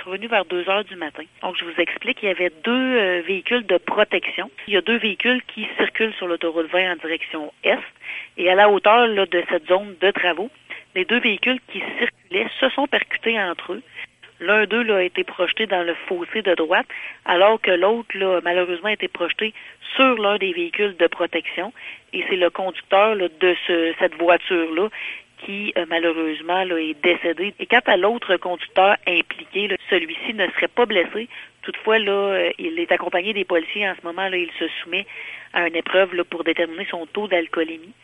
survenue vers 2 heures du matin. Donc, je vous explique, il y avait deux véhicules de protection. Il y a deux véhicules qui circulent sur l'autoroute 20 en direction est. Et à la hauteur là, de cette zone de travaux, les deux véhicules qui circulaient se sont percutés entre eux. L'un d'eux là, a été projeté dans le fossé de droite, alors que l'autre, là, malheureusement, a été projeté sur l'un des véhicules de protection. Et c'est le conducteur là, de cette voiture-là qui, malheureusement, là, est décédé. Et quant à l'autre conducteur impliqué, là, celui-ci ne serait pas blessé. Toutefois, là, il est accompagné des policiers. En ce moment, là, il se soumet à une épreuve là, pour déterminer son taux d'alcoolémie.